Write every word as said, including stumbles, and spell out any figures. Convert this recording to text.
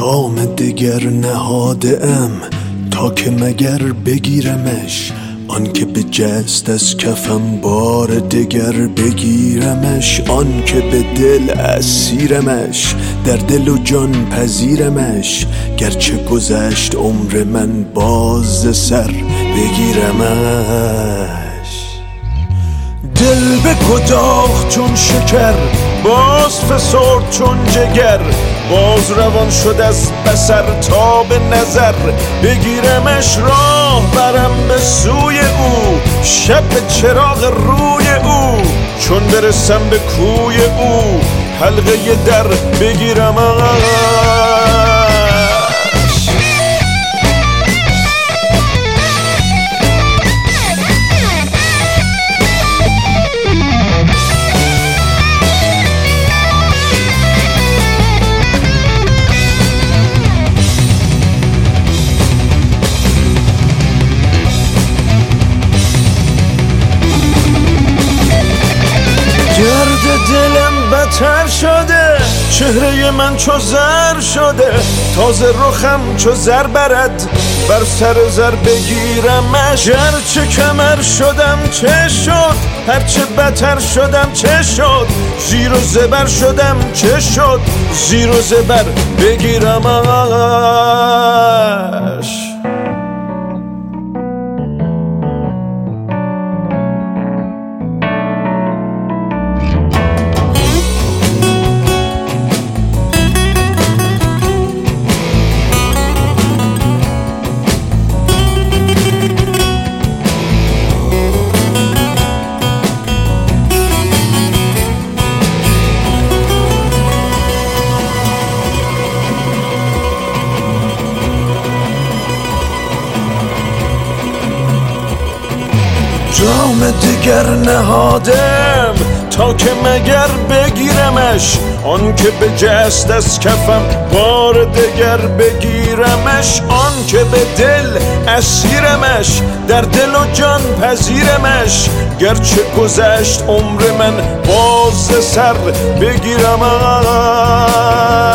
جام دگر نهادم تا که مگر بگیرمش، آن که به جست از کفم بار دگر بگیرمش، آن که به دل اسیرمش، در دل و جان پذیرمش، گرچه گذشت عمر من باز سر بگیرمش. دل به کداخ چون شکر، باز فسرد چون جگر، باز روان شد از بصر تا به نظر بگیرمش. راه برم به سوی او، شب چراغ روی او، چون برسم به کوی او حلقه در بگیرمش. گرد دلم بتر شده، چهره من چو زر شده، تازه رخم چو زر برد، بر سر زر بگیرمش. گرچه کمر شدم چه شد، هرچه بتر شدم چه شد، زیر و زبر شدم چه شد، زیر و زبر بگیرمش. جام دگر نهادم تا که مگر بگیرمش، آن که به جست از کفم بار دگر بگیرمش، آن که به دل اسیرمش، در دل و جان پذیرمش، گرچه گذشت عمر من باز سر بگیرمش.